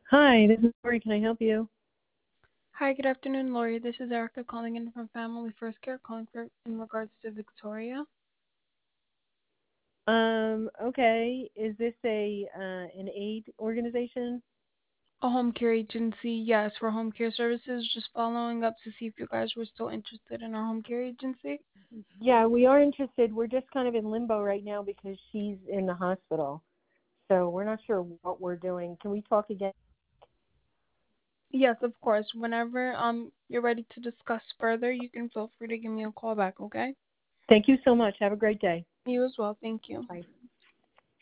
Hi, this is Lori. Can I help you? Hi, good afternoon, Lori. This is Erica calling in from Family First Care, in regards to Victoria. Okay. Is this an aid organization? A home care agency, yes, for home care services. Just following up to see if you guys were still interested in our home care agency. Yeah, we are interested. We're just kind of in limbo right now because she's in the hospital. So we're not sure what we're doing. Can we talk again? Yes, of course. Whenever you're ready to discuss further, you can feel free to give me a call back, okay? Thank you so much. Have a great day. You as well. Thank you. Bye.